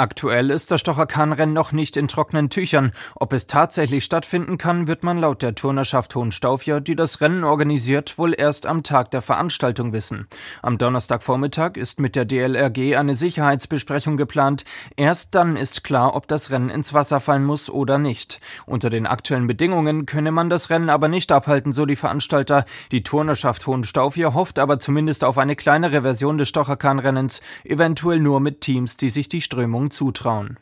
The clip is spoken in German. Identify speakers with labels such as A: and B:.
A: Aktuell ist das Stocher-Kahn-Rennen noch nicht in trockenen Tüchern. Ob es tatsächlich stattfinden kann, wird man laut der Turnerschaft Hohenstaufja, die das Rennen organisiert, wohl erst am Tag der Veranstaltung wissen. Am Donnerstagvormittag ist mit der DLRG eine Sicherheitsbesprechung geplant. Erst dann ist klar, ob das Rennen ins Wasser fallen muss oder nicht. Unter den aktuellen Bedingungen könne man das Rennen aber nicht abhalten, so die Veranstalter. Die Turnerschaft Hohenstaufja hofft aber zumindest auf eine kleinere Version des Stocher-Kahn-Rennens, eventuell nur mit Teams, die sich die Strömung zutrauen.